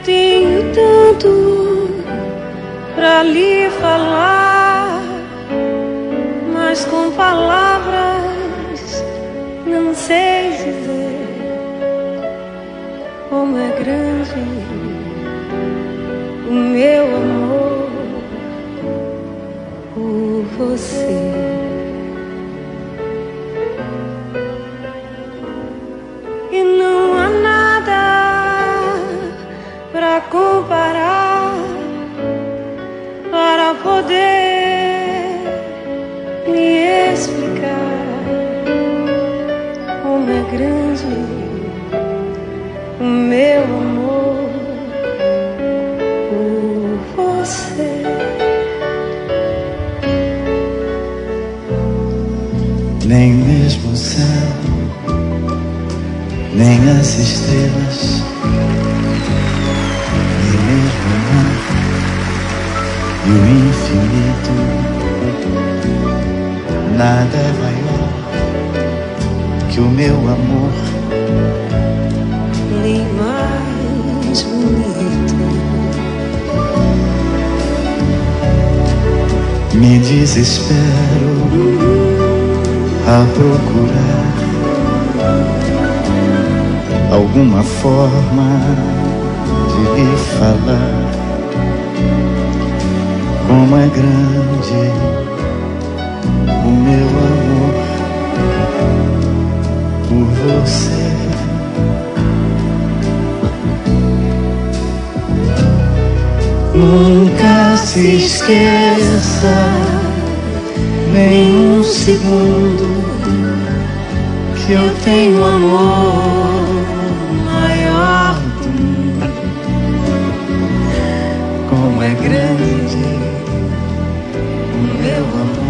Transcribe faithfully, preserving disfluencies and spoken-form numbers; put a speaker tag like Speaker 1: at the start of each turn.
Speaker 1: tenho tanto pra lhe falar, mas com palavras não sei dizer como é grande o meu amor por você. E não há nada pra comparar, para poder me explicar como é grande o meu amor por você.
Speaker 2: Nem mesmo o céu, nem as estrelas, nem mesmo o mar e o infinito, nada é maior que o meu amor,
Speaker 1: nem mais bonito.
Speaker 2: Me desespero a procurar alguma forma de lhe falar como é grande o meu amor por você. Nunca se esqueça, nem um segundo, que eu tenho amor maior do mundo. Como é grande o meu amor